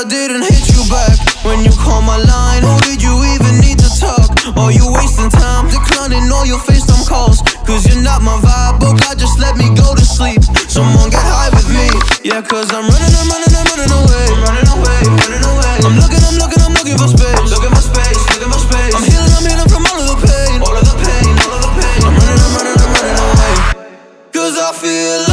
didn't hit you back when you called my line. Or did you even need to talk? Or you wasting time declining all your FaceTime calls? Cause you're not my vibe, but God just let me go to sleep. Someone get high with me. Yeah, cause I'm running away. I'm running away. I'm looking for space. Looking for space. I'm healing from all of the pain. I'm running away. Cause I feel